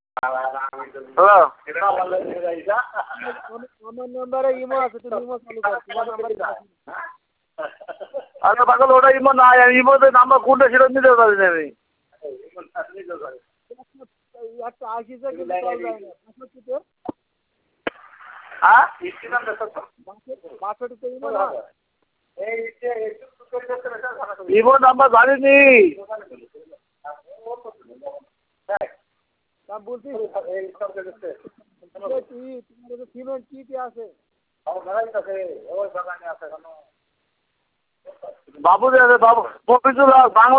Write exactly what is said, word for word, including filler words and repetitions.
Hello, আমার নাম্বারে imo আছে, তুমি ইমো চালু করো, তোমার নাম্বারে আচ্ছা পাগল ওটা ইমো নাই, ইমোতে নাম্বার কোনটা সেটা নিতে পারি না আমি। একটা আশিতে কিন্তু কল যায় না, বাষট্টিতে হ্যাঁ বাষট্টিতে ইমো না, ইমো নাম্বার জানিনি। তা বলছি সিমেন্ট কি কি আছে? বাবু বাবু বাবু বাংলা